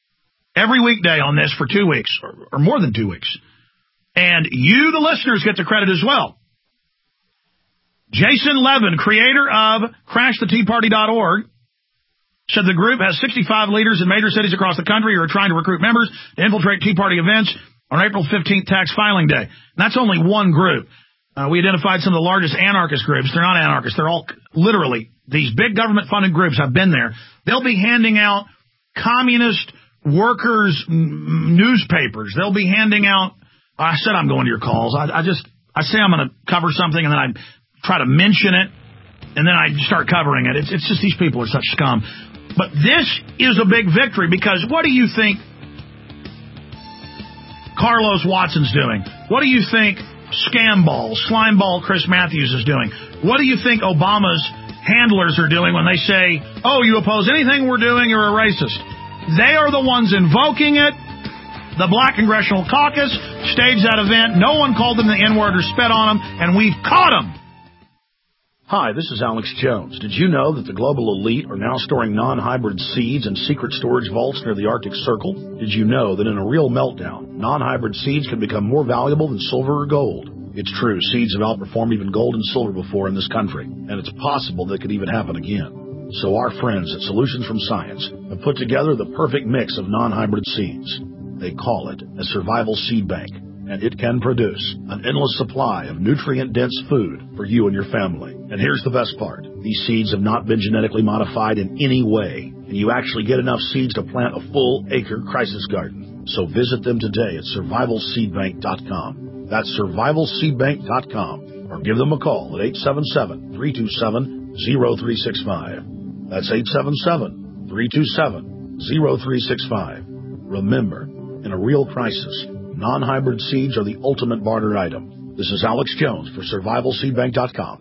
every weekday on this for two weeks, or, or more than two weeks. And you, the listeners, get the credit as well. Jason Levin, creator of crash the tea party dot org, said the group has sixty-five leaders in major cities across the country who are trying to recruit members to infiltrate Tea Party events on April fifteenth, tax filing day. And that's only one group. Uh, we identified some of the largest anarchist groups. They're not anarchists. They're all literally these big government-funded groups. I've been there. They'll be handing out communist workers' m- newspapers. They'll be handing out. I said I'm going to your calls. I, I just I say I'm going to cover something, and then I try to mention it, and then I start covering it. It's, it's just these people are such scum. But this is a big victory, because what do you think Carlos Watson's doing? What do you think Scamball, Slimeball Chris Matthews is doing? What do you think Obama's handlers are doing when they say, oh, you oppose anything we're doing, you're a racist? They are the ones invoking it. The Black Congressional Caucus staged that event. No one called them the N-word or spit on them, and we've caught them. Hi, this is Alex Jones. Did you know that the global elite are now storing non-hybrid seeds in secret storage vaults near the Arctic Circle? Did you know that in a real meltdown, non-hybrid seeds can become more valuable than silver or gold? It's true, seeds have outperformed even gold and silver before in this country, and it's possible that could even happen again. So our friends at Solutions from Science have put together the perfect mix of non-hybrid seeds. They call it a survival seed bank, and it can produce an endless supply of nutrient-dense food for you and your family. And here's the best part. These seeds have not been genetically modified in any way, and you actually get enough seeds to plant a full-acre crisis garden. So visit them today at survival seed bank dot com. That's survival seed bank dot com. Or give them a call at eight seven seven, three two seven, zero three six five. That's eight seven seven, three two seven, zero three six five. Remember, in a real crisis, non-hybrid seeds are the ultimate barter item. This is Alex Jones for survival seed bank dot com.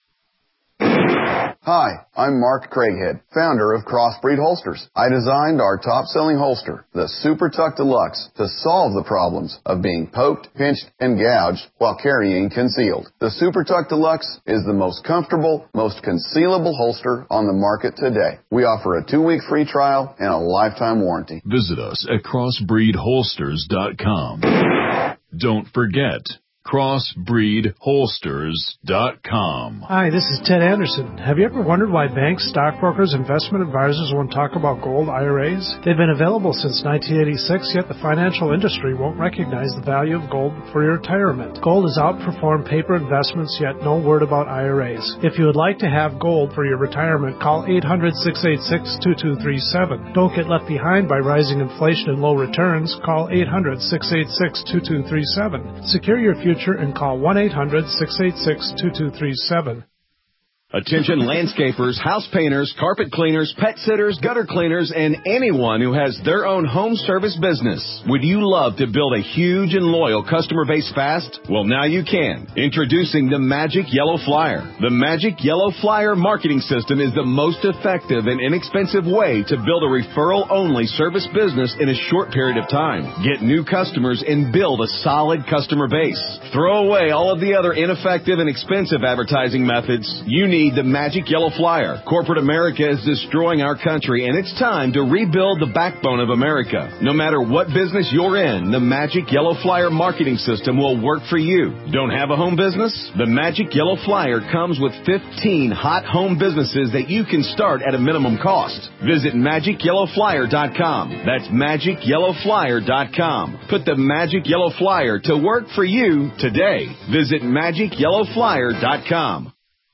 Hi, I'm Mark Craighead, founder of Crossbreed Holsters. I designed our top-selling holster, the Super Tuck Deluxe, to solve the problems of being poked, pinched, and gouged while carrying concealed. The Super Tuck Deluxe is the most comfortable, most concealable holster on the market today. We offer a two-week free trial and a lifetime warranty. Visit us at crossbreed holsters dot com. Don't forget, crossbreed holsters dot com. Hi, this is Ted Anderson. Have you ever wondered why banks, stockbrokers, investment advisors won't talk about gold I R As? They've been available since nineteen eighty-six, yet the financial industry won't recognize the value of gold for your retirement. Gold has outperformed paper investments, yet no word about I R As. If you would like to have gold for your retirement, call eight hundred, six eight six, two two three seven. Don't get left behind by rising inflation and low returns. Call eight hundred, six eight six, two two three seven. Secure your future and call one eight hundred, six eight six, two two three seven. Attention landscapers, house painters, carpet cleaners, pet sitters, gutter cleaners, and anyone who has their own home service business. Would you love to build a huge and loyal customer base fast? Well, now you can. Introducing the Magic Yellow Flyer. The Magic Yellow Flyer marketing system is the most effective and inexpensive way to build a referral-only service business in a short period of time. Get new customers and build a solid customer base. Throw away all of the other ineffective and expensive advertising methods. You need the Magic Yellow Flyer. Corporate America is destroying our country, and it's time to rebuild the backbone of America. No matter what business you're in, the Magic Yellow Flyer marketing system will work for you. Don't have a home business? The Magic Yellow Flyer comes with fifteen hot home businesses that you can start at a minimum cost. Visit magic yellow flyer dot com. That's magic yellow flyer dot com. Put the Magic Yellow Flyer to work for you today. Visit magic yellow flyer dot com.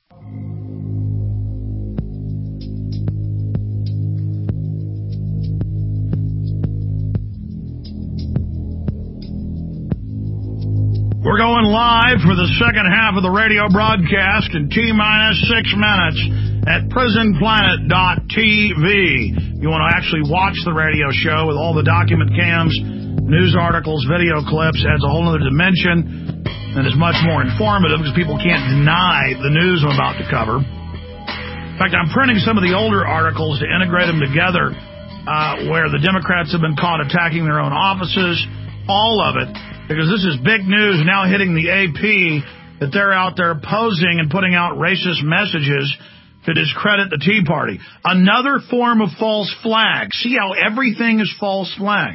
We're going live for the second half of the radio broadcast in T-minus six minutes at prison planet dot t v. You want to actually watch the radio show with all the document cams, news articles, video clips, adds a whole other dimension and is much more informative because people can't deny the news I'm about to cover. In fact, I'm printing some of the older articles to integrate them together uh, where the Democrats have been caught attacking their own offices, all of it. Because this is big news now hitting the A P that they're out there posing and putting out racist messages to discredit the Tea Party. Another form of false flag. See how everything is false flag.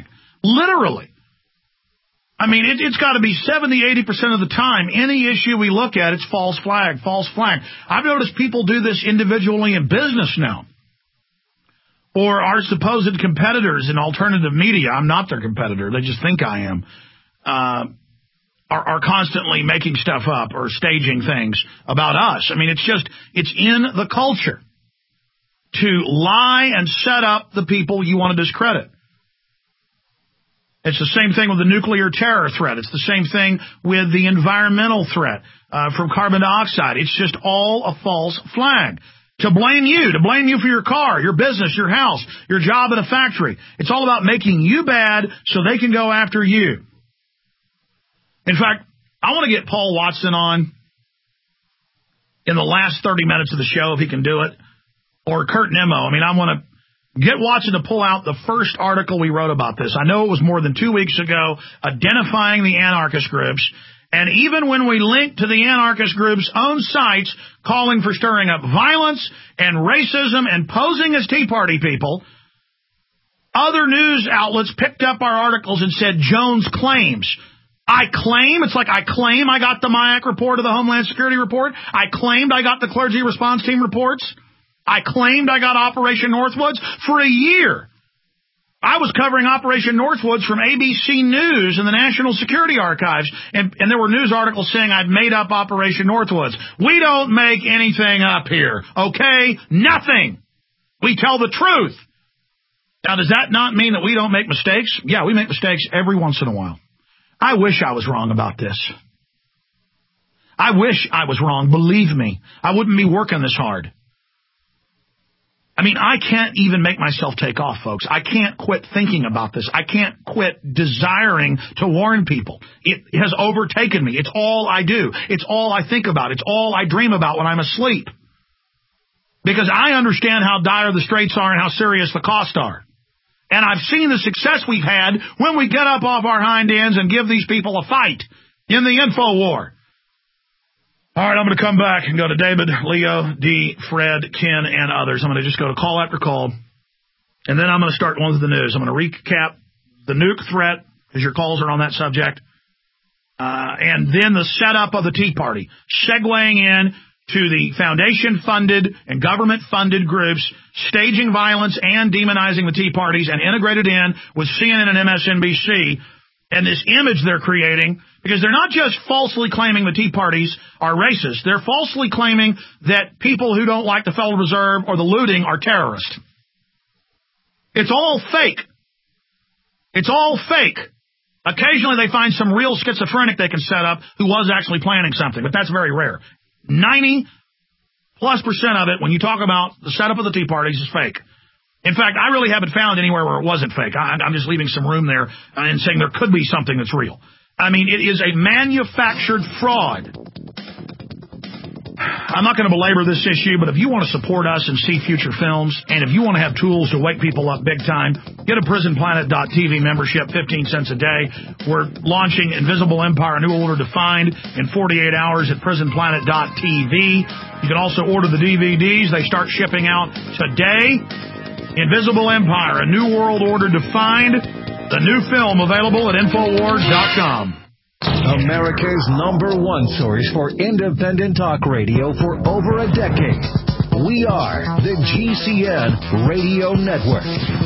Literally. I mean, it, it's got to be seventy, eighty percent of the time. Any issue we look at, it's false flag, false flag. I've noticed people do this individually in business now. Or our supposed competitors in alternative media. I'm not their competitor. They just think I am. Uh, are, are constantly making stuff up or staging things about us. I mean, it's just, it's in the culture to lie and set up the people you want to discredit. It's the same thing with the nuclear terror threat. It's the same thing with the environmental threat uh, from carbon dioxide. It's just all a false flag. To blame you, to blame you for your car, your business, your house, your job at a factory. It's all about making you bad so they can go after you. In fact, I want to get Paul Watson on in the last thirty minutes of the show, if he can do it, or Kurt Nimmo. I mean, I want to get Watson to pull out the first article we wrote about this. I know it was more than two weeks ago, identifying the anarchist groups. And even when we linked to the anarchist groups' own sites calling for stirring up violence and racism and posing as Tea Party people, other news outlets picked up our articles and said, Jones claims. I claim, it's like I claim I got the MIAC report of the Homeland Security report. I claimed I got the clergy response team reports. I claimed I got Operation Northwoods for a year. I was covering Operation Northwoods from A B C News and the National Security Archives, and, and there were news articles saying I'd made up Operation Northwoods. We don't make anything up here, okay? Nothing. We tell the truth. Now, does that not mean that we don't make mistakes? Yeah, we make mistakes every once in a while. I wish I was wrong about this. I wish I was wrong. Believe me, I wouldn't be working this hard. I mean, I can't even make myself take off, folks. I can't quit thinking about this. I can't quit desiring to warn people. It has overtaken me. It's all I do. It's all I think about. It's all I dream about when I'm asleep. Because I understand how dire the straits are and how serious the costs are. And I've seen the success we've had when we get up off our hind ends and give these people a fight in the info war. All right, I'm going to come back and go to David, Leo, D, Fred, Ken, and others. I'm going to just go to call after call, and then I'm going to start one with the news. I'm going to recap the nuke threat, because your calls are on that subject, uh, and then the setup of the Tea Party, segueing in to the foundation-funded and government-funded groups staging violence and demonizing the Tea Parties and integrated in with C N N and M S N B C, and this image they're creating, because they're not just falsely claiming the Tea Parties are racist. They're falsely claiming that people who don't like the Federal Reserve or the looting are terrorists. It's all fake. It's all fake. Occasionally they find some real schizophrenic they can set up who was actually planning something, but that's very rare. ninety plus percent of it, when you talk about the setup of the Tea Parties, is fake. In fact, I really haven't found anywhere where it wasn't fake. I, I'm just leaving some room there and saying there could be something that's real. I mean, it is a manufactured fraud. I'm not going to belabor this issue, but if you want to support us and see future films, and if you want to have tools to wake people up big time, get a prison planet dot t v membership, fifteen cents a day. We're launching Invisible Empire, A New Order Defined, in forty-eight hours at prison planet dot t v. You can also order the D V Ds. They start shipping out today. Invisible Empire, A New World Order Defined, the new film available at infowars dot com. America's number one source for independent talk radio for over a decade. We are the G C N Radio Network.